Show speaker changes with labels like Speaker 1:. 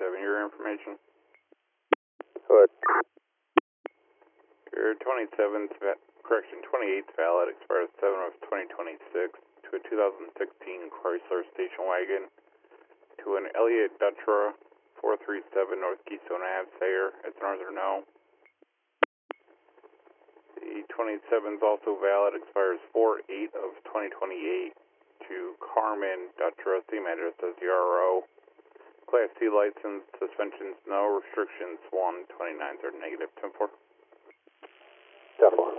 Speaker 1: your information.
Speaker 2: What?
Speaker 1: Your 28th valid, expires 7 of 2026, to a 2016 Chrysler station wagon, to an Elliott Dutra, 437 North Keystone Ave, Sayre. It's an or no. The 27 is also valid, expires 4/8 of 2028, to Carmen Dutra, same address as the RO. Class C license, suspensions, no restrictions, 1, 29s are negative. 10-4.
Speaker 2: 10-4.